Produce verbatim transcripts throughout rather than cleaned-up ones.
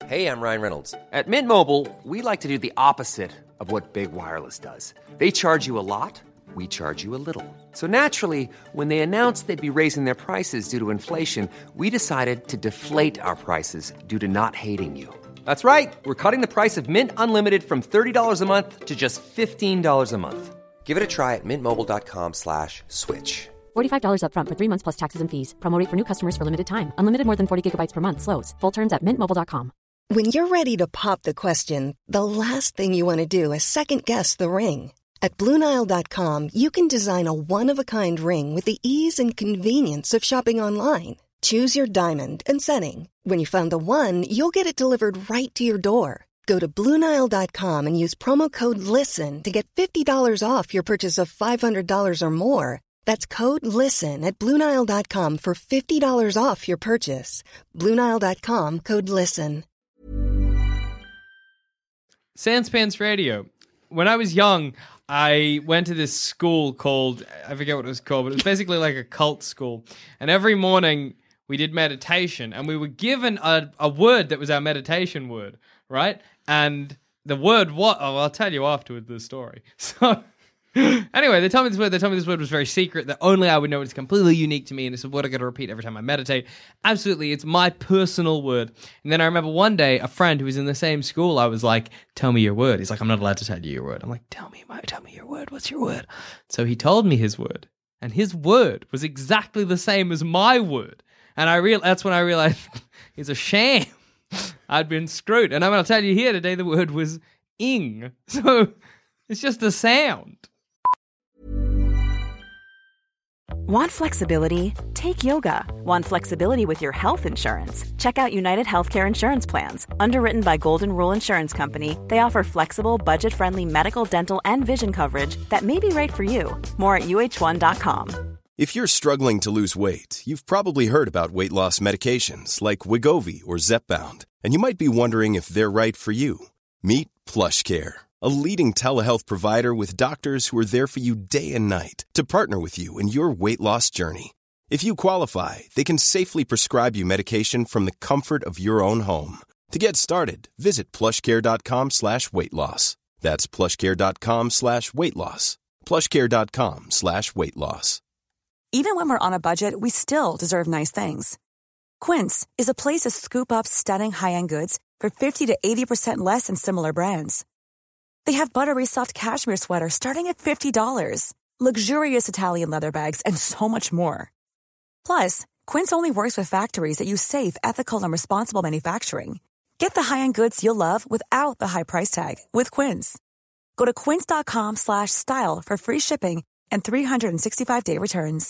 Hey, I'm Ryan Reynolds. At Mint Mobile, we like to do the opposite of what Big Wireless does. They charge you a lot, we charge you a little. So naturally, when they announced they'd be raising their prices due to inflation, we decided to deflate our prices due to not hating you. That's right. We're cutting the price of Mint Unlimited from thirty dollars a month to just fifteen dollars a month. Give it a try at mintmobile.com slash switch. forty-five dollars up front for three months plus taxes and fees. Promo rate for new customers for limited time. Unlimited more than forty gigabytes per month. Slows full terms at mint mobile dot com. When you're ready to pop the question, the last thing you want to do is second-guess the ring. At Blue Nile dot com, you can design a one-of-a-kind ring with the ease and convenience of shopping online. Choose your diamond and setting. When you find the one, you'll get it delivered right to your door. Go to Blue Nile dot com and use promo code LISTEN to get fifty dollars off your purchase of five hundred dollars or more. That's code LISTEN at Blue Nile dot com for fifty dollars off your purchase. Blue Nile dot com, code LISTEN. Sanspants Radio. When I was young, I went to this school called, I forget what it was called, but it was basically like a cult school. And every morning we did meditation, and we were given a, a word that was our meditation word, right? And the word, what? Oh, I'll tell you afterward the story. So anyway, they told me this word. They told me this word was very secret, that only I would know. It's completely unique to me, and it's a word I got to repeat every time I meditate. Absolutely, it's my personal word. And then I remember one day, a friend who was in the same school, I was like, tell me your word. He's like, I'm not allowed to tell you your word. I'm like, tell me, tell me your word. What's your word? So he told me his word, and his word was exactly the same as my word. And I real that's when I realized it's a sham. I'd been screwed. And I'm going to tell you here today, the word was ing. So it's just a sound. Want flexibility? Take yoga. Want flexibility with your health insurance? Check out United Healthcare Insurance Plans. Underwritten by Golden Rule Insurance Company, they offer flexible, budget-friendly medical, dental, and vision coverage that may be right for you. More at U H one dot com. If you're struggling to lose weight, you've probably heard about weight loss medications like Wegovy or Zepbound, and you might be wondering if they're right for you. Meet PlushCare, a leading telehealth provider with doctors who are there for you day and night to partner with you in your weight loss journey. If you qualify, they can safely prescribe you medication from the comfort of your own home. To get started, visit plushcare.com slash weight loss. That's plushcare.com slash weight loss. plushcare.com slash weight loss. Even when we're on a budget, we still deserve nice things. Quince is a place to scoop up stunning high-end goods for fifty to eighty percent less than similar brands. They have buttery soft cashmere sweaters starting at fifty dollars, luxurious Italian leather bags, and so much more. Plus, Quince only works with factories that use safe, ethical, and responsible manufacturing. Get the high-end goods you'll love without the high price tag with Quince. Go to quince.com slash style for free shipping and three sixty-five day returns.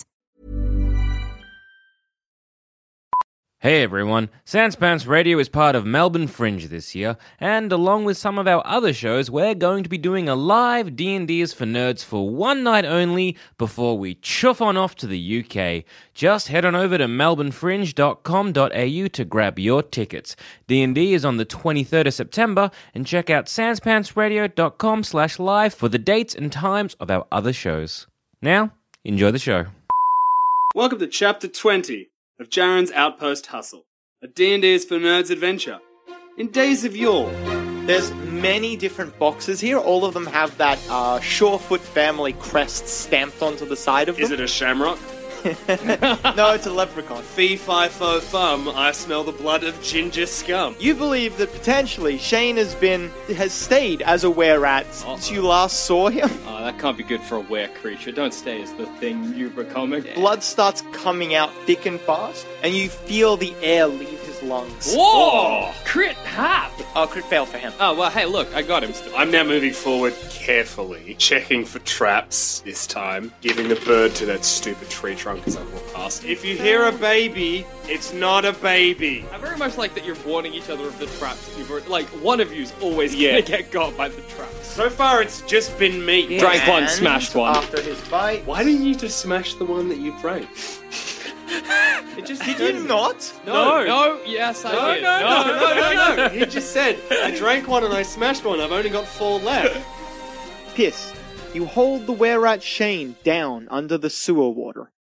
Hey everyone, Sanspants Radio is part of Melbourne Fringe this year, and along with some of our other shows, we're going to be doing a live D and D's for Nerds for one night only before we chuff on off to the U K. Just head on over to melbourne fringe dot com dot a u to grab your tickets. D and D is on the twenty-third of September, and check out sanspantsradio.com slash live for the dates and times of our other shows. Now, enjoy the show. Welcome to Chapter twenty of Jaren's Outpost Hustle, a D and D's for Nerds adventure. In days of yore. There's many different boxes here. All of them have that uh, Surefoot family crest stamped onto the side of them. Is it a shamrock? No, it's a leprechaun. Fee, fi, fo, fum, I smell the blood of ginger scum. You believe that potentially Shane has been, has stayed as a were-rat since you last saw him? Oh, that can't be good for a were creature. Don't stay as the thing you're becoming. Blood starts coming out thick and fast, and you feel the air leave his lungs. Whoa! Crit hap! Oh, crit fail for him. Oh, well, hey, look, I got him still. I'm now moving forward carefully, checking for traps this time, giving the bird to that stupid tree trunk as I walk past. If you hear a baby, it's not a baby. I very much like that you're warning each other of the traps. You've already, like, one of you's always yeah. gonna get got by the traps. So far, it's just been me. Yeah. Drank one, smashed one. After his bite. Why didn't you just smash the one that you drank? It just Did you not? No. No, no yes, I No, did. no, no, no, no, no. He just said, I drank one and I smashed one. I've only got four left. Piss. You hold the were-rat Shane down under the sewer water.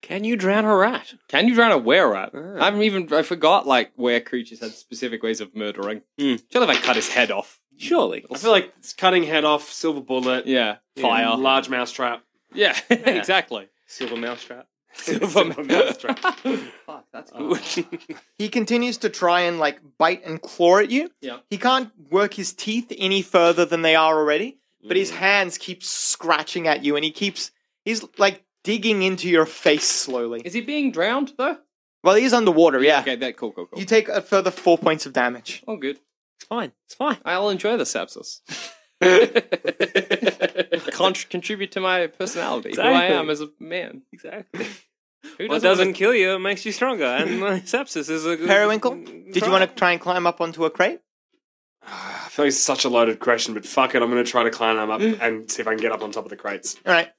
Can you drown a rat? Can you drown a were rat? Ah. I haven't even. I forgot like were creatures had specific ways of murdering. Mm. Surely if I cut his head off. Surely. I feel like it's cutting head off, silver bullet, Yeah, Fire. yeah, large mouse trap. Yeah, exactly. Silver mousetrap. Silver mouse trap. Fuck, that's good. He continues to try and like bite and claw at you. Yeah. He can't work his teeth any further than they are already, but his hands keep scratching at you, and he keeps he's like digging into your face slowly. Is he being drowned though? Well, he's underwater, yeah. Okay, that cool, cool, cool. You take a further four points of damage. Oh, good. It's fine. It's fine. I'll enjoy the sepsis. Con- contribute to my personality, Exactly. who I am as a man. Exactly. Who What doesn't doesn't wanna- kill you makes you stronger, and uh, sepsis is a good... Periwinkle, did you want to try and climb up onto a crate? I feel like it's such a loaded question, but fuck it, I'm going to try to climb them up and see if I can get up on top of the crates. All right.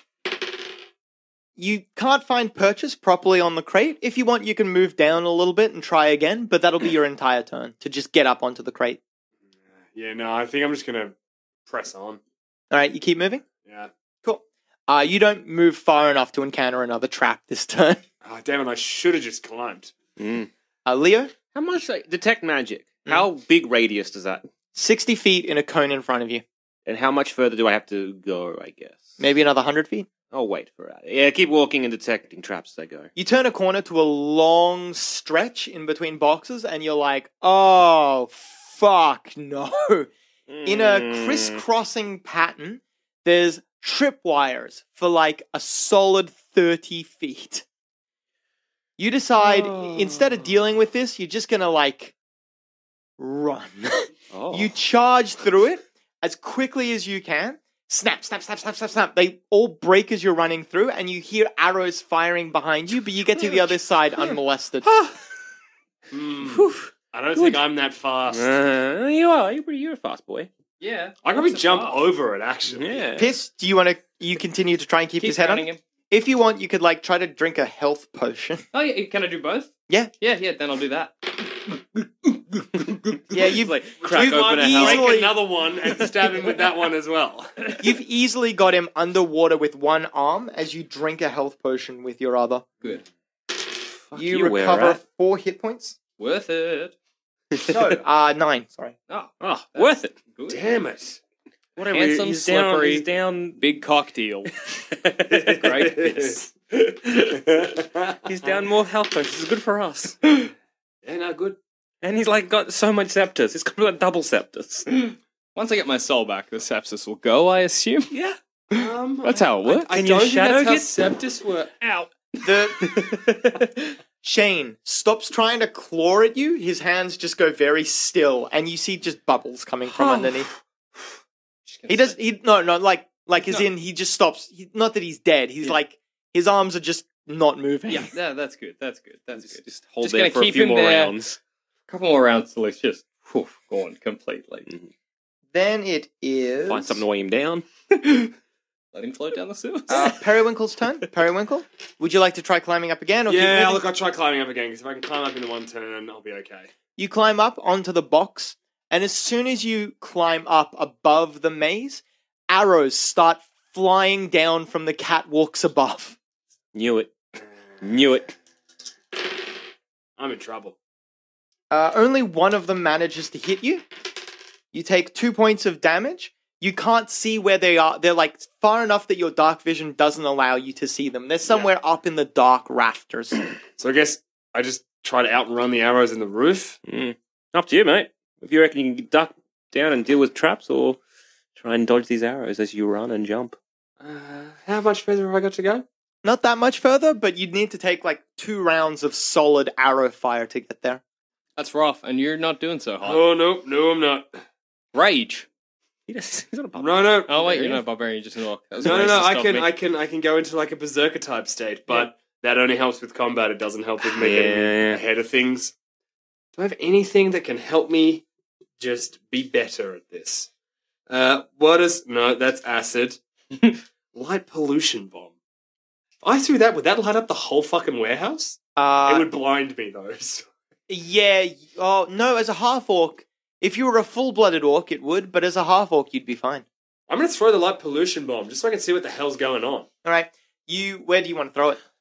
You can't find purchase properly on the crate. If you want, you can move down a little bit and try again, but that'll be your entire turn to just get up onto the crate. Yeah, no, I think I'm just going to press on. All right, you keep moving? Yeah. Cool. Uh, you don't move far enough to encounter another trap this turn. Oh, damn it, I should have just climbed. Mm. Uh, Leo, How much, like, detect magic? How big radius does that? sixty feet in a cone in front of you. And how much further do I have to go, I guess? Maybe another one hundred feet. Oh, wait for it. Yeah, keep walking and detecting traps as I go. You turn a corner to a long stretch in between boxes, and you're like, oh, fuck, no. In a crisscrossing pattern, there's tripwires for like a solid thirty feet. You decide, instead of dealing with this, you're just gonna like run. Oh. You charge through it as quickly as you can. Snap, snap, snap, snap, snap, snap. They all break as you're running through, and you hear arrows firing behind you, but you get to the other side unmolested. Mm. I don't think I'm that fast. Uh, you are. You're pretty. You're a fast boy. Yeah. I can probably jump over it, actually. Yeah. Piss, do you want to, you continue to try and keep, Keep his head on? drowning him. If you want, you could like try to drink a health potion. Oh, yeah, can I do both? Yeah. Yeah, yeah, then I'll do that. Yeah, you've, Like, crack you've open a easily, hell. Break another one and stab him with that one as well. you've easily got him underwater with one arm as you drink a health potion with your other. Good. Fuck you, you, were recover rat. four hit points. Worth it. No, uh, nine, sorry. Oh, Oh, that's worth it. Good. Damn it. Whatever. Handsome, he's down, slippery. he's down. Big cock deal. Great piss. He's down more health potions. It's good for us. Yeah, no, good. And he's like got so much septus. He's got like double septus. Once I get my soul back, the sepsis will go, I assume. Yeah. Um, that's how it works. Can your shadow get septis work? Ow. The Shane stops trying to claw at you. His hands just go very still, and you see just bubbles coming from underneath. He does. He no no like like as No. in he just stops. He, not that he's dead. He's Yeah. like his arms are just not moving. Yeah, yeah, that's good. That's good. That's Just, good. just hold Just there gonna for a keep few him more there. rounds. A couple more rounds till it's just whew, gone completely. Then it is Find something to weigh him down. Let him float down the sewers. Uh, Periwinkle's turn. Periwinkle, would you like to try climbing up again? Or keep Yeah, moving? look, I'll try climbing up again, because if I can climb up in the one turn, I'll be okay. You climb up onto the box, and as soon as you climb up above the maze, arrows start flying down from the catwalks above. Knew it. Knew it. I'm in trouble. Uh, only one of them manages to hit you. You take two points of damage. You can't see where they are. They're like far enough that your dark vision doesn't allow you to see them. They're somewhere up in the dark rafters. So I guess I just try to outrun the arrows in the roof. Mm. Up to you, mate. If you reckon you can duck down and deal with traps, or try and dodge these arrows as you run and jump. Uh, how much further have I got to go? Not that much further, but you'd need to take like two rounds of solid arrow fire to get there. That's rough, and you're not doing so hot. Uh, Oh, no, no, I'm not. Rage. He does, he's not a No, no. Oh, Oh, wait, you're not a barbarian, you're just an orc. That was No, no, no, racist I of can, me. I can, I can go into like a berserker type state, but that only helps with combat. It doesn't help with me getting Yeah. ahead of things. Do I have anything that can help me just be better at this? Uh, what is... No, that's acid. Light pollution bomb. If I threw that, would that light up the whole fucking warehouse? Uh, it would blind me, though. so- Yeah, oh, no, as a half-orc, if you were a full-blooded orc, it would, but as a half-orc, you'd be fine. I'm going to throw the light pollution bomb, just so I can see what the hell's going on. All right, you, where do you want to throw it?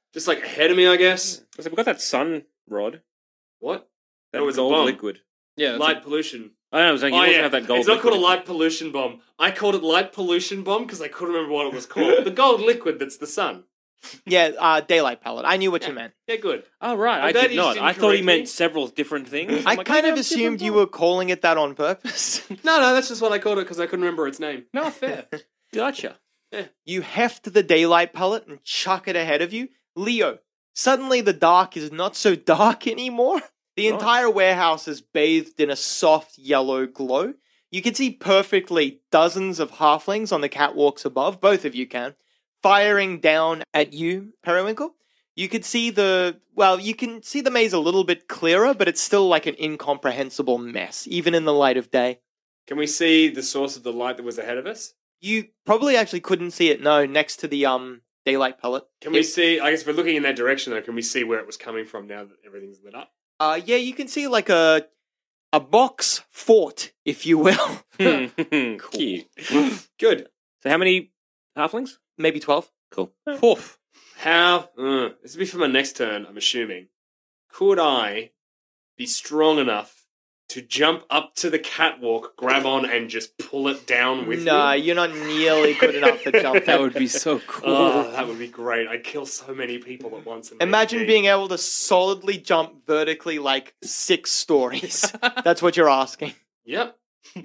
Just like ahead of me, I guess. So we've got that sun rod. What? That That was a gold bomb. liquid. Yeah, that's Light a- pollution. I know, I was saying, you Oh, also yeah. have that gold It's not liquid. called a light pollution bomb. I called it light pollution bomb because I couldn't remember what it was called. The gold liquid that's the sun. Yeah, uh, daylight pellet. I knew what you meant. Yeah, good. Oh, right. I'm I glad did you not. didn't I thought he correct meant me. several different things. I I'm like, kind "Oh, of yeah, assumed different you bomb." were calling it that on purpose. No, no, that's just what I called it because I couldn't remember its name. No, fair. Gotcha. You heft the daylight pellet and chuck it ahead of you. Leo, suddenly the dark is not so dark anymore. The Right. entire warehouse is bathed in a soft yellow glow. You can see perfectly dozens of halflings on the catwalks above, both of you can, firing down at you, Periwinkle. You could see the, well, you can see the maze a little bit clearer, but it's still like an incomprehensible mess, even in the light of day. Can we see the source of the light that was ahead of us? You probably actually couldn't see it, no, next to the um daylight pellet. Can we It- see, I guess if we're looking in that direction though, can we see where it was coming from now that everything's lit up? Uh, yeah, you can see like a a box fort, if you will. Cute. Good. So how many halflings? Maybe twelve. Cool. Poof. How, uh, this will be for my next turn, I'm assuming. Could I be strong enough to jump up to the catwalk, grab on, and just pull it down with Nah, me? you're not nearly good enough to jump. That would be so cool. Oh, that would be great. I'd kill so many people at once. and Imagine maybe- being able to solidly jump vertically like six stories. That's what you're asking. Yep.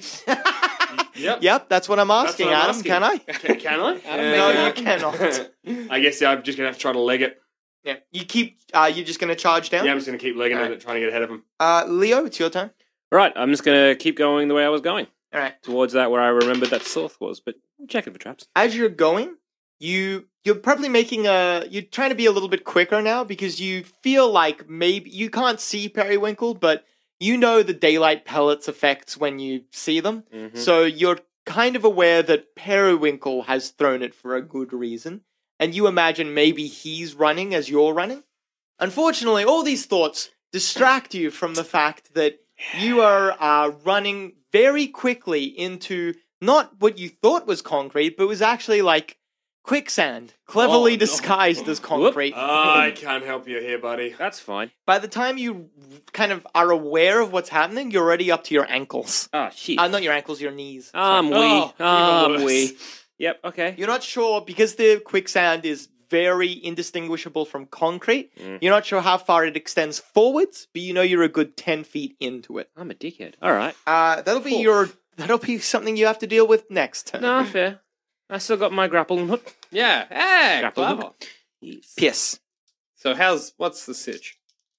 Yep. Yep, that's what I'm That's asking, what I'm Adam. asking. Can I? Can, can I? Adam, no, you cannot. I guess yeah, I'm just gonna have to try to leg it. Yeah, you keep. Uh, you're just gonna charge down. Yeah, I'm just gonna keep legging Alright. it, trying to get ahead of him. Uh, Leo, it's your turn. Right, I'm just going to keep going the way I was going. All right. Towards that where I remembered that source was, but I'm checking for traps. As you're going, you you're probably making a. You're trying to be a little bit quicker now because you feel like maybe you can't see Periwinkle, but you know the daylight pellets effects when you see them. Mhm. So you're kind of aware that Periwinkle has thrown it for a good reason, and you imagine maybe he's running as you're running. Unfortunately, all these thoughts distract you from the fact that you are uh, running very quickly into not what you thought was concrete, but was actually like quicksand, cleverly Oh, no. disguised as concrete. I can't help you here, buddy. That's fine. By the time you kind of are aware of what's happening, you're already up to your ankles. Ah, shit. Uh, not your ankles, your knees. I'm Sorry. wee. Oh, I'm even wee. worse. Yep, okay. You're not sure because the quicksand is very indistinguishable from concrete. Mm. You're not sure how far it extends forwards, but you know you're a good ten feet into it. I'm a dickhead. All right. Uh, that'll be Oof. your. That'll be something you have to deal with next turn. No, fair. I still got my grappling hook. Yeah. Hey, Grapple clever. hook. Yes. Piss. So how's what's the sitch?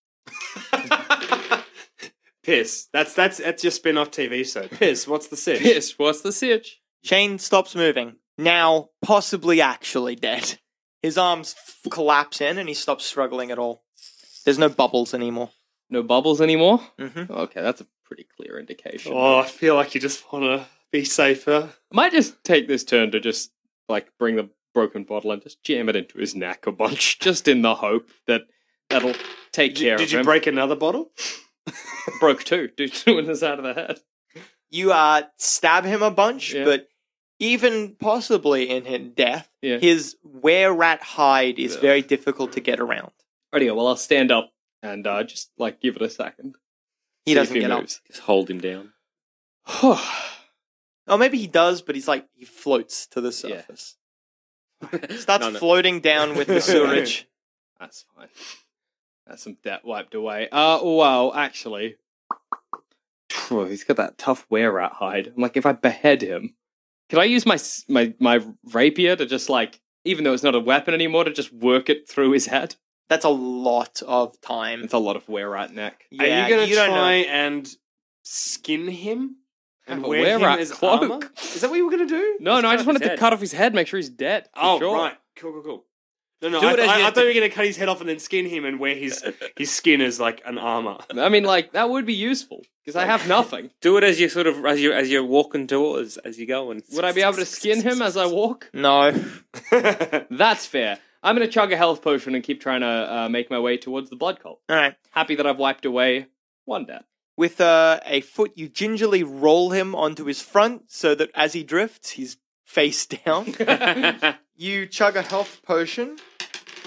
Piss. That's that's that's your spin-off T V show. Piss. What's the sitch? Piss. What's the sitch? Shane stops moving. Now, possibly actually dead. His arms f- collapse in and he stops struggling at all. There's no bubbles anymore. No bubbles anymore. Mm-hmm. Okay, that's a pretty clear indication. Oh, I feel like you just want to be safer. I might just take this turn to just like bring the broken bottle and just jam it into his neck a bunch, just in the hope that that'll take Did, care did of you him. break another bottle? Broke two, do two in the side of the head. You uh, stab him a bunch, Yeah. but even possibly in his death, Yeah. his were-rat hide is Ugh. very difficult to get around. Alrighty, well I'll stand up and uh, just like give it a second. He See if doesn't get moves. Just hold him down. up. Oh, maybe he does, but he's like, he floats to the Yeah. surface. Starts No, no. floating down with the sewerage. That's fine. That's some debt wiped away. Uh, well, actually, Phew, he's got that tough were-rat hide. I'm like, if I behead him, can I use my s- my my rapier to just like, even though it's not a weapon anymore, to just work it through his head? That's a lot of time. It's a lot of were-rat neck. Are Yeah, you going to don't try know. and skin him? And Have a wear him were-rat as cloak. armor? Is that what you were going to do? No, no, I cut just off wanted his to head. cut off his head, make sure he's dead. for Oh, sure. right. Cool, cool, cool. No, no, Do I, it as I, you- I thought you were going to cut his head off and then skin him and wear his his skin as like an armor. I mean, like that would be useful because I have nothing. Do it as you sort of as you as you're walking towards as you go and Would I be able to skin him as I walk? No. That's fair. I'm gonna chug a health potion and keep trying to uh, make my way towards the blood cult. All right. Happy that I've wiped away one death. With uh, a foot, you gingerly roll him onto his front so that as he drifts, he's face down. You chug a health potion.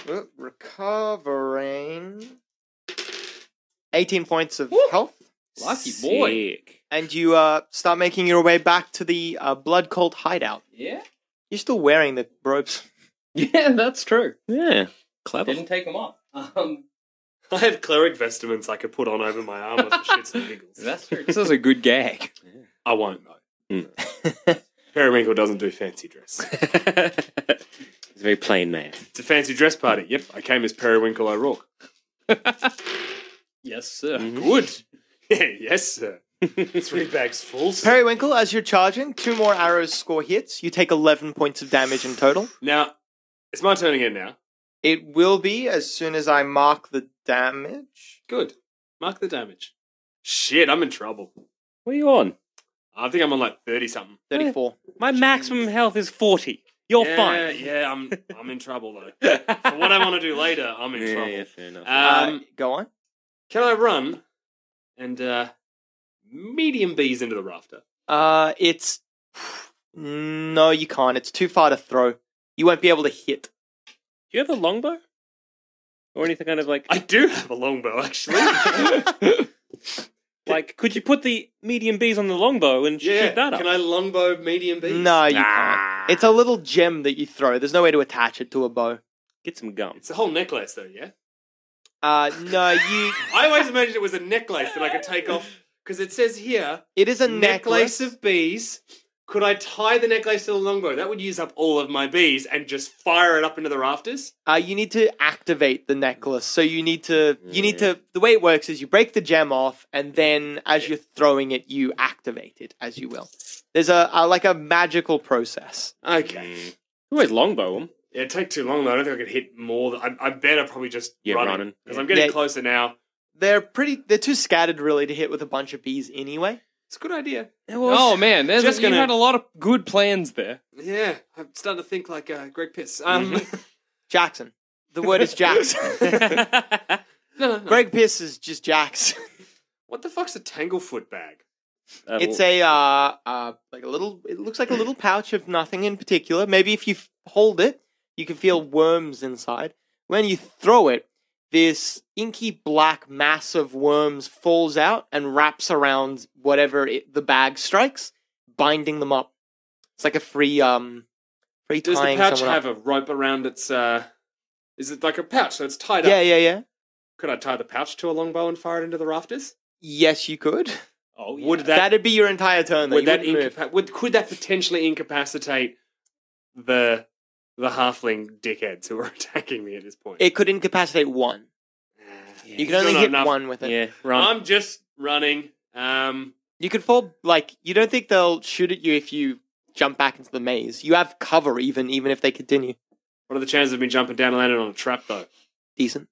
uh, recovering eighteen points of health. Lucky boy. Sick. And you uh, start making your way back to the uh, Blood Cult hideout. Yeah? You're still wearing the robes. Yeah, that's true. Yeah, clever. Didn't take them off. Um, I have cleric vestments I could put on over my armor for shits and giggles. that's true. This is a good gag. I won't, though. Periwinkle doesn't do fancy dress. He's a very plain man. It's a fancy dress party. Yep, I came as Periwinkle O'Rourke. Yes, sir. Good. Yeah, yes, sir. Three bags full. sir. Periwinkle, as you're charging, two more arrows score hits. You take eleven points of damage in total. Now, it's my turn again now. It will be as soon as I mark the damage. Good. Mark the damage. Shit, I'm in trouble. What are you on? I think I'm on like thirty something. thirty-four. My maximum health is forty. You're yeah, fine. Yeah, I'm I'm in trouble though. For what I want to do later, I'm in Yeah, trouble. yeah, fair enough. Um, uh, go on. Can I run and uh, medium bees into the rafter? Uh, it's... No, you can't. It's too far to throw. You won't be able to hit. Do you have a longbow? Or anything kind of like... I do have a longbow, actually. Like, could you put the medium bees on the longbow and yeah, shoot that up? can I longbow medium bees? No, you Ah. can't. It's a little gem that you throw. There's no way to attach it to a bow. Get some gum. It's a whole necklace, though, yeah? Uh, no, you... I always imagined it was a necklace that I could take off, because it says here, It is a necklace necklace. of bees. Could I tie the necklace to the longbow? That would use up all of my bees and just fire it up into the rafters? Uh, you need to activate the necklace. So you need to... You need to... The way it works is you break the gem off, and then as you're throwing it, you activate it, as you will. There's a, a like a magical process. Okay. Always longbow them. Yeah, it'd take too long, though. I don't think I could hit more. Than, I, I better probably just Yeah, run running. Because I'm getting Yeah. closer now. They're pretty... They're too scattered, really, to hit with a bunch of bees anyway. It's a good idea. Oh, man. There's Just a, you gonna- had a lot of good plans there. Yeah, I'm starting to think like uh, Greg Piss. Um, Jackson. The word is Jackson. no, no, no. Greg Piss is just Jackson. What the fuck's a Tanglefoot bag? Uh, It's a uh, uh, like a little. It looks like a little pouch of nothing in particular. Maybe if you f- hold it, you can feel worms inside. When you throw it, this inky black mass of worms falls out and wraps around whatever it, the bag strikes, binding them up. It's like a free um, free Does the tying pouch someone have up. a rope around its? Uh, is it like a pouch? So it's tied Yeah, up. yeah, yeah. Could I tie the pouch to a longbow and fire it into the rafters? Yes, you could. oh, yeah. Would that? That'd be your entire turn. Though. would You that wouldn't move. incapac- would could that potentially incapacitate the the halfling dickheads who are attacking me at this point? It could incapacitate one. Yeah. You can Still only not hit enough. one with it. Yeah, run. I'm just running. Um, You could fall, like, you don't think they'll shoot at you if you jump back into the maze. You have cover even, even if they continue. what are the chances of me jumping down and landing on a trap, though? Decent.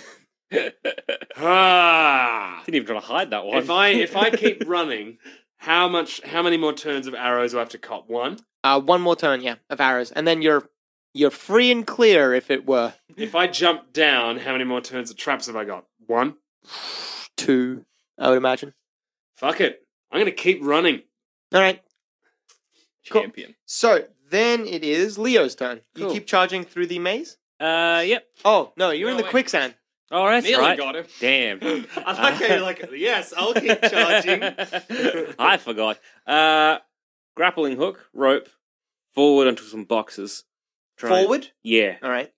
Ah! Didn't even try to hide that one. If I if I keep running, how much? How many more turns of arrows do I have to cop? One. Uh, one more turn, yeah, of arrows. And then you're you're free and clear, if it were. If I jump down, how many more turns of traps have I got? One. Two, I would imagine. Fuck it. I'm gonna keep running. All right. Cool. Champion. So, then it is Leo's turn. You Cool. keep charging through the maze? Uh, yep. Oh, no, you're in No, the wait. quicksand. All right, Nearly right. got him. Damn. I like how you're like, yes, I'll keep charging. I forgot. Uh, grappling hook, rope, forward onto some boxes. Try and- Forward? Yeah. All right.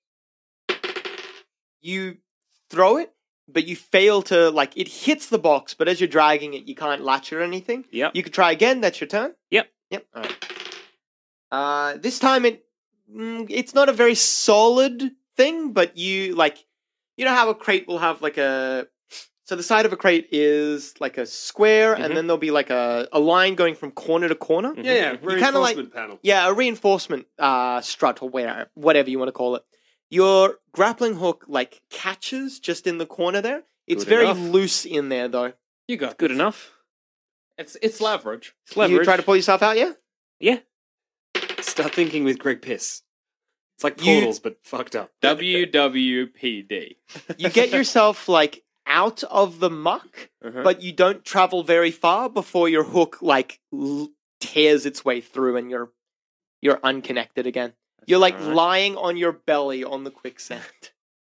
You throw it, but you fail to, like, it hits the box, but as you're dragging it, you can't latch it or anything. Yep. You could try again. That's your turn. Yep. Yep. All right. Uh, this time it, mm, it's not a very solid thing, but you, like, you know how a crate will have, like, a... So the side of a crate is, like, a square, Mhm. and then there'll be, like, a, a line going from corner to corner. yeah, yeah. You kinda like- Reinforcement panel. Yeah, a reinforcement uh, strut or whatever, whatever you want to call it. Your grappling hook like catches just in the corner there. It's Good very enough. loose in there though. You got Good enough. It's it's leverage. It's leverage. You try to pull yourself out, yeah? Yeah. Start thinking with Greg Piss. It's like You- portals, but fucked up. W W P D. You get yourself like out of the muck, Uh-huh. but you don't travel very far before your hook like l- tears its way through and you're you're unconnected again. You're like alright. lying on your belly on the quicksand.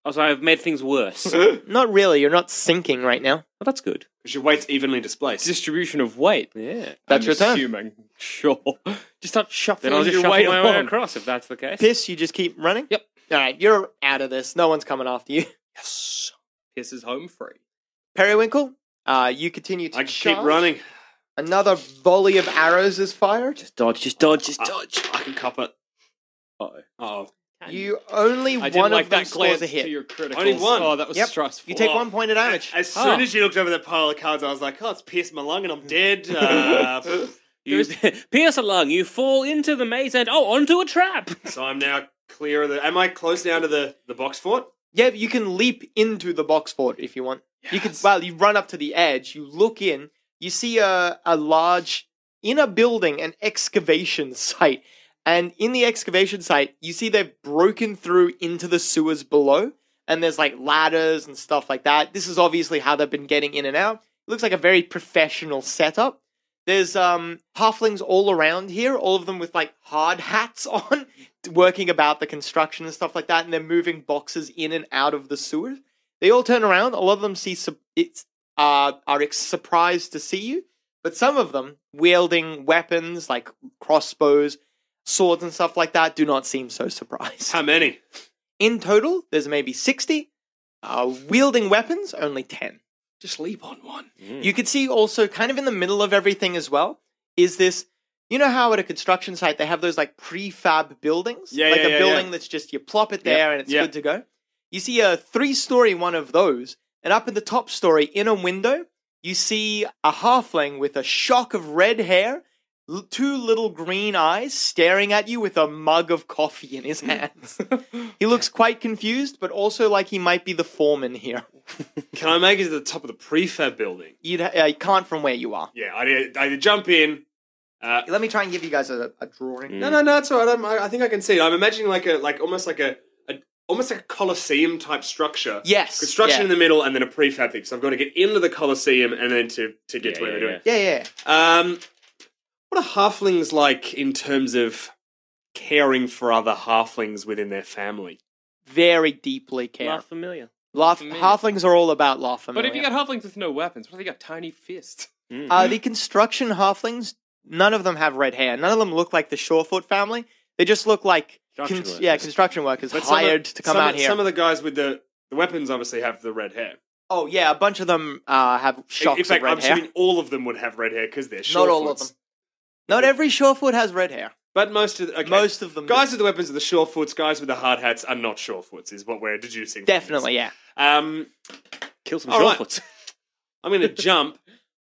Oh, so I've made things worse. Not really. You're not sinking right now. Well, that's good. Because your weight's evenly displaced. Distribution of weight. Yeah. That's I'm your turn. assuming. Sure. Just start shuffling Then I'll just your shuffle weight my way along. across if that's the case. Piss, you just keep running? Yep. All right, you're out of this. No one's coming after you. Yes. Piss is home free. Periwinkle, uh, you continue to I can keep charge. running. Another volley of arrows is fired. Just dodge, just dodge, just I- dodge. I can cop it. Uh-oh. Oh, You only I one didn't like of them that scores glance a hit. to your criticals. Only one. Oh, that was Yep. stressful. You take Oh. one point of damage. As soon Oh. as you looked over that pile of cards, I was like, "Oh, it's pierced my lung and I'm dead." Uh, You pierce along, you fall into the maze and, oh, onto a trap. so I'm now clear of the. Am I close down to the the box fort? Yeah, you can leap into the box fort if you want. You can. Well, you run up to the edge. You look in. You see a a large in a building, an excavation site, and in the excavation site, you see they've broken through into the sewers below, and there's like ladders and stuff like that. This is obviously how they've been getting in and out. It looks like a very professional setup. There's um halflings all around here, all of them with like hard hats on, working about the construction and stuff like that, and they're moving boxes in and out of the sewers. They all turn around. A lot of them see su- it's uh are ex- surprised to see you, but some of them wielding weapons like crossbows, swords, and stuff like that do not seem so surprised. How many? In total, there's maybe sixty. Uh, wielding weapons, only ten. Just leap on one. You can see also kind of in the middle of everything as well is this, you know how at a construction site they have those like prefab buildings? Yeah, Like yeah, a yeah, building yeah. that's just, you plop it there and it's yeah. good to go. You see a three-story one of those, and up in the top story, in a window, you see a halfling with a shock of red hair, l- two little green eyes staring at you with a mug of coffee in his hands. He looks quite confused, but also like he might be the foreman here. Can I make it to the top of the prefab building? You'd, uh, you can't from where you are. Yeah, I I jump in. Uh, Let me try and give you guys a, a drawing. no, no, no, it's all right. I'm, I I think I can see it. I'm imagining like a like almost like a, a almost like a coliseum type structure. Yes. Construction yeah. in the middle and then a prefab thing. So I've got to get into the coliseum and then to to get Yeah, to where yeah, they're doing. Yeah, yeah. Um, what are halflings like in terms of caring for other halflings within their family? Very deeply care. Not familiar. Laugh, Familiar. halflings are all about La Familia. But if you got halflings with no weapons, what if you got tiny fists? uh, the construction halflings, none of them have red hair. None of them look like the Shorefoot family. They just look like Construction cons- workers. yeah, construction workers But some of- hired to come some out of, here. Some of the guys with the, the weapons obviously have the red hair. Oh yeah, a bunch of them uh, have shocks in fact, of red I'm hair. assuming all of them would have red hair because they're Not all of Surefoots. them. Not every Shorefoot has red hair. But most of the, okay. Most of them do. guys with the weapons are the Surefoots. Guys with the hard hats are not Surefoots. Is what we're deducing. from Definitely, this. yeah. Um, Kill some All right. Surefoots. I'm going to jump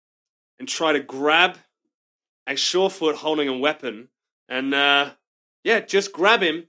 and try to grab a Surefoot holding a weapon, and uh, yeah, just grab him.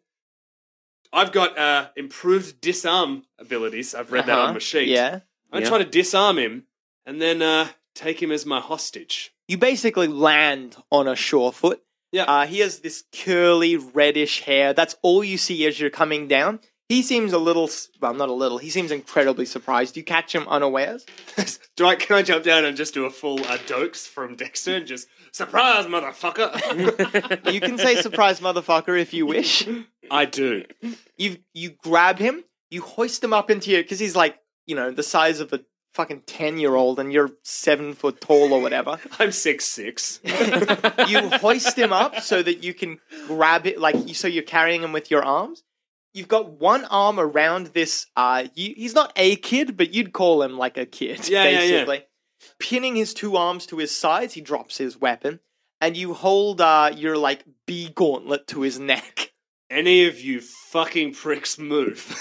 I've got uh, improved disarm abilities. I've read that Uh-huh. on my sheet. Yeah. I'm Yeah. trying to disarm him and then uh, take him as my hostage. You basically land on a Shorefoot. Yeah. Uh, he has this curly reddish hair. That's all you see as you're coming down. He seems a little, well, not a little. He seems incredibly surprised. You catch him unawares. do I? Can I jump down and just do a full uh, Dokes from Dexter and just surprise, motherfucker? You can say surprise motherfucker if you wish. I do. You you grab him, you hoist him up into your, because he's like, you know, the size of a fucking ten year old and you're seven foot tall or whatever. I'm six six. You hoist him up so that you can grab it, like, so you're carrying him with your arms. You've got one arm around this, uh, you, he's not a kid, but you'd call him like a kid, Yeah, yeah, yeah. basically. Pinning his two arms to his sides, he drops his weapon, and you hold uh, your, like, bee gauntlet to his neck. Any of you fucking pricks move.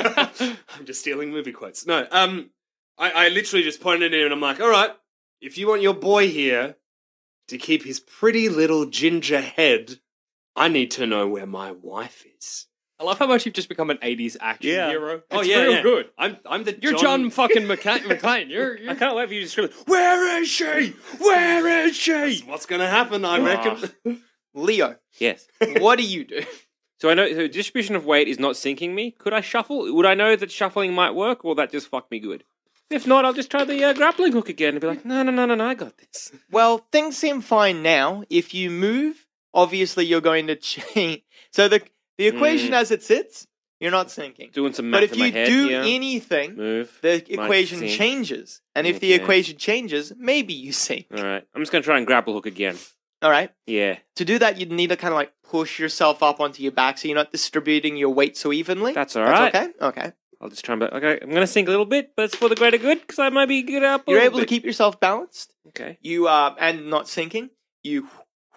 I'm just stealing movie quotes. No, um, I, I literally just pointed at him and I'm like, all right, if you want your boy here to keep his pretty little ginger head, I need to know where my wife is. I love how much you've just become an eighties action Yeah. hero. It's oh yeah, real yeah. good. I'm I'm the You're John, fucking McClane. McClane. You're, you're I can't wait for you to scream, where is she? Where is she? What's gonna happen? I reckon. Leo, Yes. what do you do? So I know so distribution of weight is not sinking me. Could I shuffle? Would I know that shuffling might work, or will that just fuck me good? If not, I'll just try the uh, grappling hook again and be like, no, no, no, no, no, I got this. Well, things seem fine now. If you move, obviously you're going to change. So the the equation Mm. as it sits, You're not sinking. Doing some math But if in my you head do here. anything, Move. the might equation sink. changes. And if the Okay. equation changes, maybe you sink. All right. I'm just going to try and grapple hook again. All right. Yeah. To do that, you'd need to kind of like push yourself up onto your back so you're not distributing your weight so evenly. That's all right. That's okay? Okay. I'll just try and... be- Okay, I'm going to sink a little bit, but it's for the greater good, because I might be good up a You're little able to bit. keep yourself balanced. Okay. You uh, and not sinking. You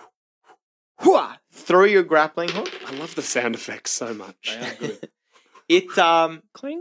whooah, throw your grappling hook. I love the sound effects so much. It um Cling.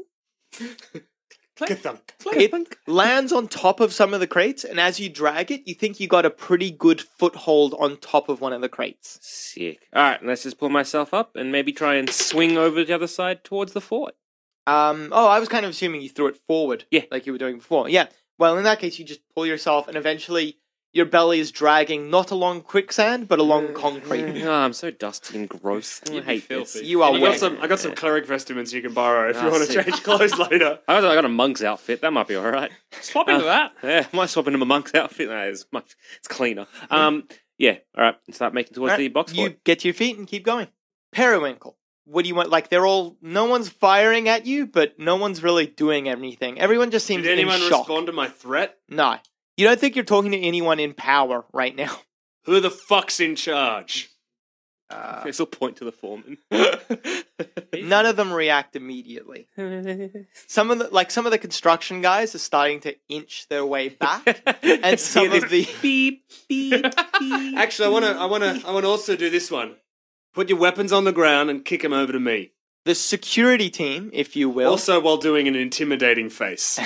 Ka-thunk. it lands on top of some of the crates, and as you drag it, you think you got a pretty good foothold on top of one of the crates. Sick. All right, let's just pull myself up and maybe try and swing over the other side towards the fort. Um oh, I was kind of assuming you threw it forward, Yeah. like you were doing before. Yeah. Well, in that case, you just pull yourself, and eventually your belly is dragging not along quicksand, but along concrete. Oh, I'm so dusty and gross. I You'd be hate this. filthy. You are I got wet. some. I got some cleric vestments you can borrow if Ah, you want to sick. change clothes later. I got, I got a monk's outfit. That might be all right. Swap into Uh, that. Yeah, I might swap into my monk's outfit. That is much. It's cleaner. Um, yeah. All right. And start making towards Right, the box You fort. get to your feet and keep going. Periwinkle. What do you want? Like, they're all... No one's firing at you, but no one's really doing anything. Everyone just seems Did anyone in shock. respond to my threat? No. You don't think you're talking to anyone in power right now. Who the fuck's in charge? Uh, This will point to the foreman. none of them react immediately. Some of the... Like, some of the construction guys are starting to inch their way back. And some of the... beep beep beep. Actually, I want to. I want to. I want to also do this one. Put your weapons on the ground and kick them over to me. The security team, if you will... Also, while doing an intimidating face.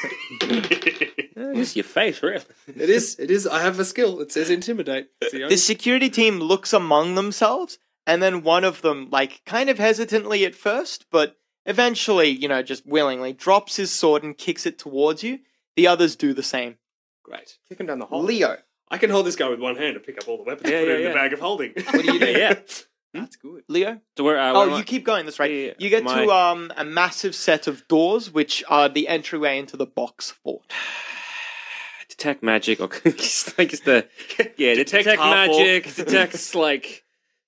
Uh, Just your face, really. It is. It is. I have a skill. It says intimidate. It's the only- The security team looks among themselves, and then one of them, like, kind of hesitantly at first, but eventually, you know, just willingly, drops his sword and kicks it towards you. The others do the same. Great. Kick him down the hole. Leo. I can hold this guy with one hand and pick up all the weapons Yeah, and put yeah, it in yeah. the bag of holding. What do you do? Yeah. That's good. Leo? So where? Uh, Oh, where am you I- keep going, that's right. Yeah, yeah, You get my- to um, a massive set of doors, which are the entryway into the box fort. detect magic, or just, like it's the yeah, Detect detect, half-orc. magic, detect like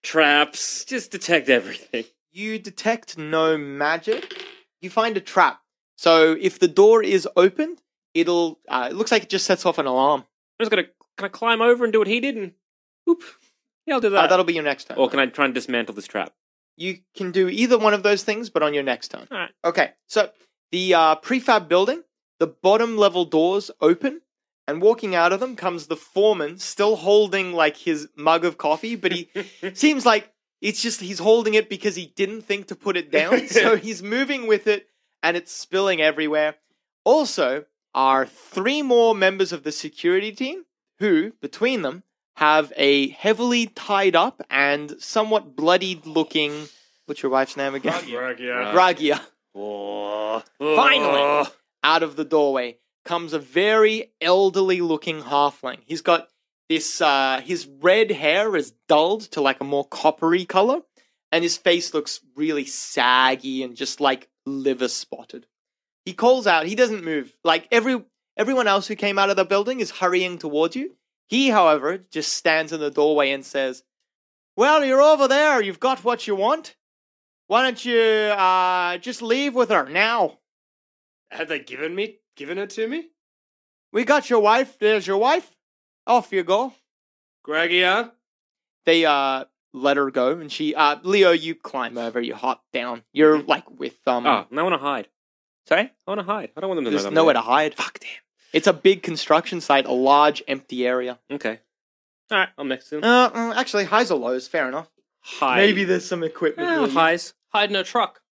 traps, just detect everything. You detect no magic. You find a trap. So if the door is opened, it'll. Uh, it looks like it just sets off an alarm. I'm just gonna can I climb over and do what he did and whoop. Yeah, I'll do Uh, that. that'll be your next turn. or can I try and dismantle this trap? You can do either one of those things, but on your next turn. All right. Okay, so the uh, prefab building, the bottom level doors open, and walking out of them comes the foreman, still holding like his mug of coffee, but he seems like it's just he's holding it because he didn't think to put it down, so he's moving with it, and it's spilling everywhere. Also, are three more members of the security team who, between them, have a heavily tied up and somewhat bloodied looking. What's your wife's name again? Ragia. Ragia. Oh. Finally, out of the doorway comes a very elderly looking halfling. He's got this, uh, his red hair is dulled to like a more coppery color, and his face looks really saggy and just like liver spotted. He calls out, he doesn't move. Like every everyone else who came out of the building is hurrying towards you. He, however, just stands in the doorway and says, "Well, you're over there. You've got what you want. Why don't you uh, just leave with her now? Had they given me, given it to me? We got your wife. There's your wife. Off you go." Gragia? They uh let her go, and she uh Leo, you climb over. You hop down. You're like with um. Oh, I want to hide. Sorry, I want to hide. I don't want them to there's know. I'm nowhere there. to hide. Fuck damn. It's a big construction site, a large empty area. Okay. All right, I'm next to them. Uh, uh actually, highs or lows, fair enough. Hide. Maybe there's some equipment. Eh, near you. highs. Hide in a truck.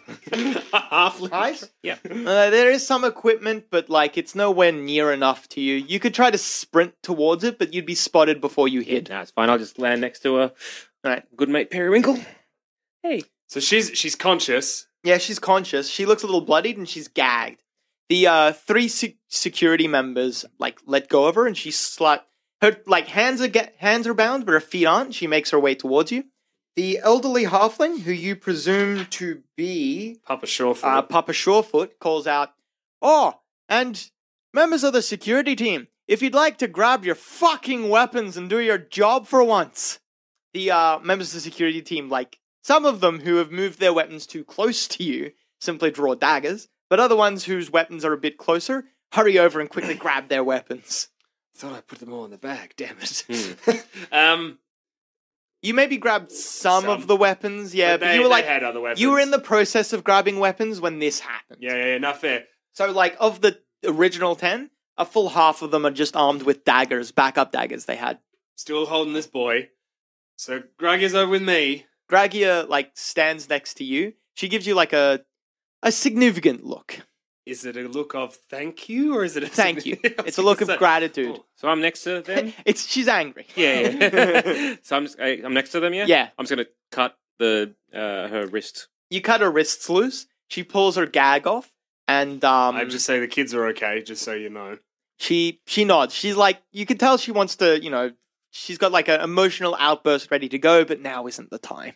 Halfling. Highs? Yeah. Uh, there is some equipment, but like it's nowhere near enough to you. You could try to sprint towards it, but you'd be spotted before you hit. Nah, it's fine. I'll just land next to a Right. good mate Periwinkle. Hey. So she's she's conscious. Yeah, she's conscious. She looks a little bloodied and she's gagged. The uh, three se- security members like let go of her, and she's slut. Her like hands are get hands are bound, but her feet aren't. She makes her way towards you. The elderly halfling, who you presume to be Papa Shawfoot. uh, Papa Shawfoot, calls out, "Oh, and members of the security team, if you'd like to grab your fucking weapons and do your job for once." The uh, members of the security team like Some of them who have moved their weapons too close to you simply draw daggers, but other ones whose weapons are a bit closer hurry over and quickly grab their weapons. Thought I put them all in the bag. Damn it. Hmm. um, You maybe grabbed some, Some. of the weapons, yeah, But but, they- you were they like had other weapons. you were in the process of grabbing weapons when this happened. yeah, yeah, yeah, not fair. So, like, of the original ten, a full half of them are just armed with daggers, backup daggers they had. Still holding this boy. So Greg is over with me. Gragia, like, stands next to you. She gives you, like, a a significant look. Is it a look of thank you, or is it a Thank you. I was It's a look of gonna say- gratitude. Oh. So I'm next to them? It's She's angry. Yeah, yeah. So I'm, just, I, I'm next to them, yeah? Yeah. I'm just going to cut the uh, her wrist. You cut her wrists loose. She pulls her gag off, and um, I'm just saying the kids are okay, just so you know. she she nods. She's like, you can tell she wants to, you know, she's got like an emotional outburst ready to go, but now isn't the time.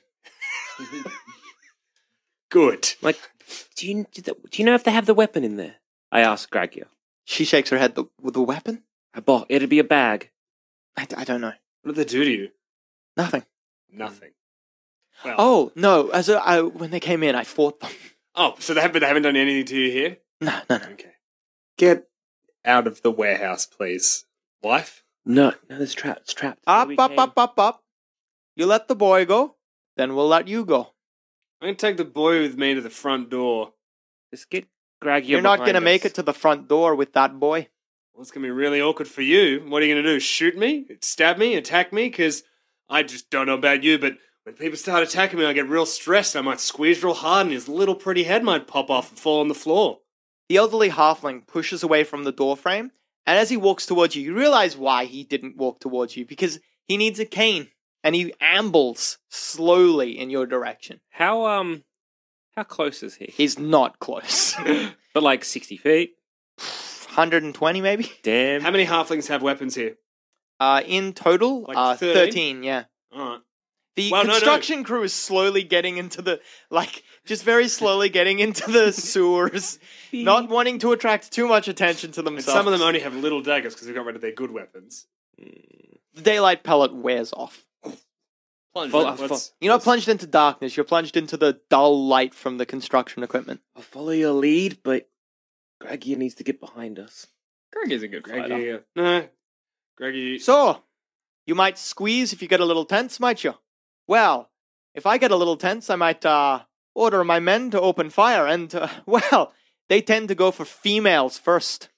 Good. Like, do you do, the, do you know if they have the weapon in there? I asked Gragia. She shakes her head. The, with the weapon? I bought, it'd be a bag. I, I don't know. What did they do to you? Nothing. Nothing. Well, Oh no! As a, I, when they came in, I fought them. oh, so they haven't, they haven't done anything to you here? No, no, no. Okay. Get out of the warehouse, please. Wife? No, no, it's trapped. It's trapped. Up, We up, came- up, up, up. You let the boy go, then we'll let you go. I'm going to take the boy with me to the front door. Just get Gragia You're not behind gonna make us. it to the front door with that boy. Well, it's going to be really awkward for you. What are you going to do? Shoot me? Stab me? Attack me? Because I just don't know about you, but when people start attacking me, I get real stressed. I might squeeze real hard and his little pretty head might pop off and fall on the floor. The elderly halfling pushes away from the door frame, and as he walks towards you, you realize why he didn't walk towards you, because he needs a cane, and he ambles slowly in your direction. How, um, how close is he? He's not close. But like sixty feet? one hundred twenty maybe? Damn. How many halflings have weapons here? Uh, in total, Like uh, thirteen? thirteen, yeah. Alright. The Well, no, no. construction crew is slowly getting into the, like, just very slowly getting into the sewers, not wanting to attract too much attention to And themselves. some of them only have little daggers because they got rid of their good weapons. The daylight pellet wears off. Plunge. Follow- Let's- fo- You're not plunged into darkness, you're plunged into the dull light from the construction equipment. I'll follow your lead, but Gragia needs to get behind us. Greg is a good fighter. Greggy, no. Greggy. So, you might squeeze if you get a little tense, might you? Well, if I get a little tense, I might uh, order my men to open fire, and, uh, well, they tend to go for females first.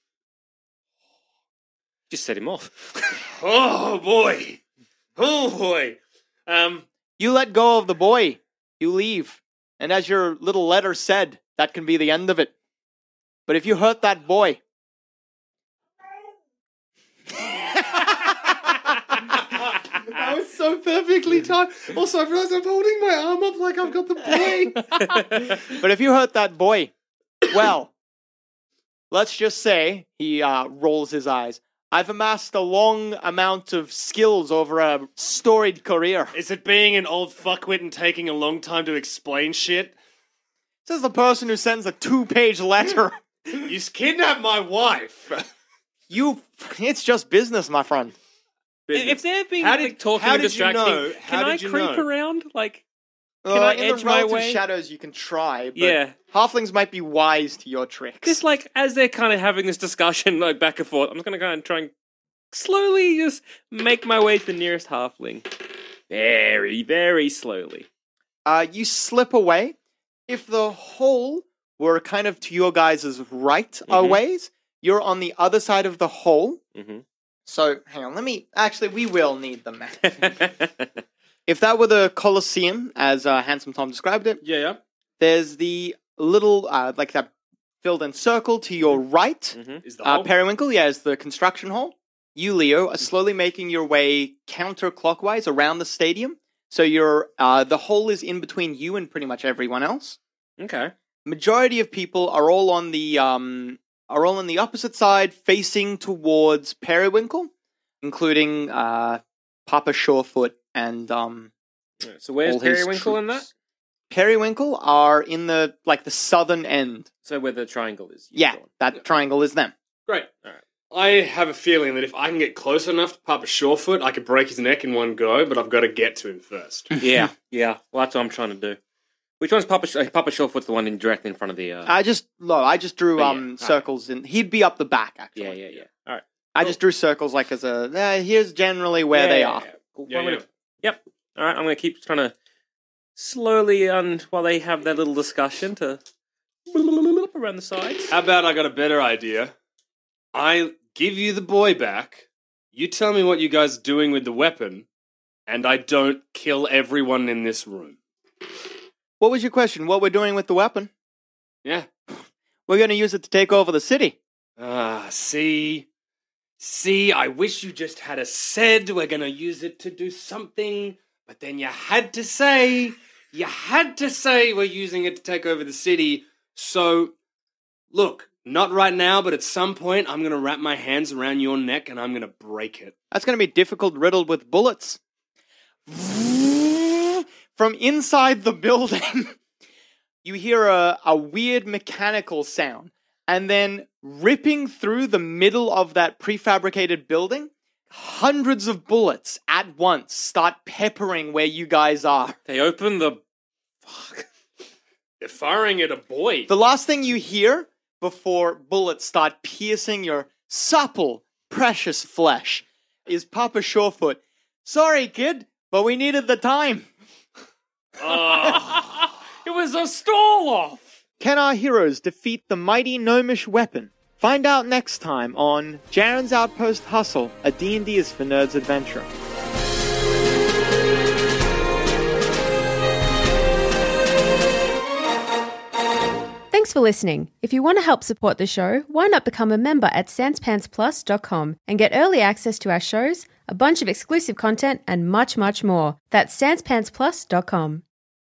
Just set him off. Oh boy. Oh boy. Um, You let go of the boy, you leave. And as your little letter said, that can be the end of it. But if you hurt that boy... that was so perfectly timed. Also, I realized I'm holding my arm up like I've got the boy. But if you hurt that boy, well, let's just say, he uh, rolls his eyes, I've amassed a long amount of skills over a storied career. Is it being an old fuckwit and taking a long time to explain shit? Says the person who sends a two-page letter. You kidnapped my wife. You, it's just business, my friend. If they're being How did- like, talking how and did you distracting, know? can How I did you creep know? around? Like, Uh, Can I in edge the my relative way? shadows, you can try, but Yeah. halflings might be wise to your tricks. just like as they're kind of having this discussion, like back and forth, I'm just gonna go and try and slowly just make my way to the nearest halfling. Very, very slowly. Uh, you slip away. If the hole were kind of to your guys' right a Mhm. ways, you're on the other side of the hole. Mm-hmm. So, hang on, let me... Actually, we will need the map. If that were the Colosseum, as uh, Handsome Tom described it, Yeah, yeah. there's the little, uh, like that filled-in circle to your right. Mm-hmm. Is the Uh, hole? Periwinkle, yeah, is the construction hall. You, Leo, are slowly making your way counterclockwise around the stadium. So you're, uh, the hole is in between you and pretty much everyone else. Okay. Majority of people are all on the um are all on the opposite side, facing towards Periwinkle, including uh Papa Surefoot and um. So where's all his Periwinkle in that? troops. Periwinkle are in the like the southern end. So where the triangle is. Yeah, Go on. that triangle is them. Great. All right. I have a feeling that if I can get close enough to Papa Surefoot, I could break his neck in one go, but I've got to get to him first. Yeah, yeah. Well, that's what I'm trying to do. Which one's Papa? Uh, Papa Surefoot's the one in directly in front of the. Uh... I just no, I just drew Oh, yeah. um Alright. circles, and he'd be up the back actually. Yeah, yeah, yeah. All right. I just drew circles like as a. Uh, here's generally where Yeah, they yeah, are. yeah. Cool. Yeah, Well, I'm yeah. gonna- Yep. All right. I'm going to keep trying to slowly, and while they have their little discussion, to around the sides. How about I got a better idea? I give you the boy back, you tell me what you guys are doing with the weapon, and I don't kill everyone in this room. What was your question? What we're doing with the weapon? Yeah. We're going to use it to take over the city. Ah, see? See, I wish you just had a said we're going to use it to do something, but then you had to say, you had to say we're using it to take over the city. So, look, not right now, but at some point I'm going to wrap my hands around your neck and I'm going to break it. That's going to be difficult, riddled with bullets. From inside the building, you hear a, a weird mechanical sound. And then ripping through the middle of that prefabricated building, hundreds of bullets at once start peppering where you guys are. They open the. Fuck. They're firing at a boy. The last thing you hear before bullets start piercing your supple, precious flesh is Papa Surefoot. Sorry, kid, but we needed the time. Oh. It was a stall off. Can our heroes defeat the mighty gnomish weapon? Find out next time on Jaren's Outpost Hustle, a D and D is for Nerds adventure. Thanks for listening. If you want to help support the show, why not become a member at sans pants plus dot com and get early access to our shows, a bunch of exclusive content, and much, much more. That's sans pants plus dot com.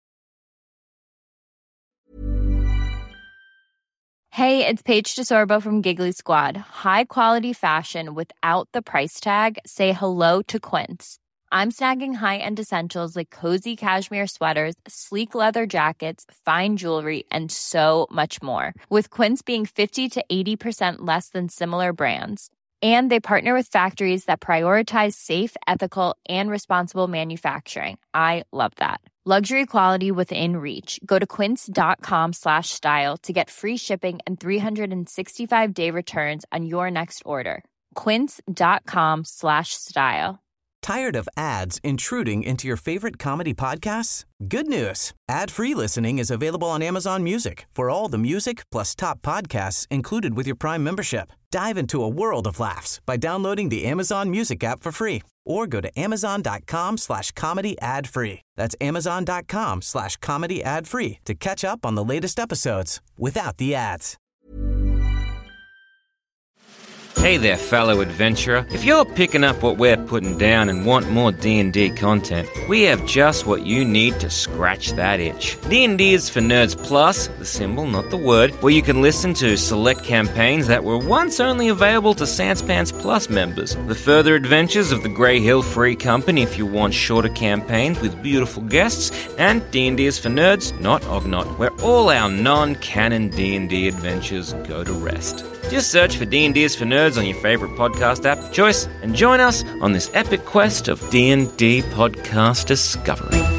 Hey, it's Paige DeSorbo from Giggly Squad. High quality fashion without the price tag. Say hello to Quince. I'm snagging high-end essentials like cozy cashmere sweaters, sleek leather jackets, fine jewelry, and so much more. With Quince being fifty to eighty percent less than similar brands. And they partner with factories that prioritize safe, ethical, and responsible manufacturing. I love that. Luxury quality within reach. Go to quince.com slash style to get free shipping and three sixty-five day returns on your next order. Quince.com slash style. Tired of ads intruding into your favorite comedy podcasts? Good news. Ad-free listening is available on Amazon Music for all the music plus top podcasts included with your Prime membership. Dive into a world of laughs by downloading the Amazon Music app for free or go to amazon.com slash comedy ad free. That's amazon.com slash comedy ad free to catch up on the latest episodes without the ads. Hey there, fellow adventurer. If you're picking up what we're putting down and want more D and D content, we have just what you need to scratch that itch. D and D is for Nerds Plus, the symbol, not the word, where you can listen to select campaigns that were once only available to Sans Pants Plus members. The further adventures of the Grey Hill Free Company if you want shorter campaigns with beautiful guests, and D and D is for Nerds, not Ognot, where all our non-canon D and D adventures go to rest. Just search for D and D is for Nerds on your favorite podcast app of choice and join us on this epic quest of D and D podcast discovery.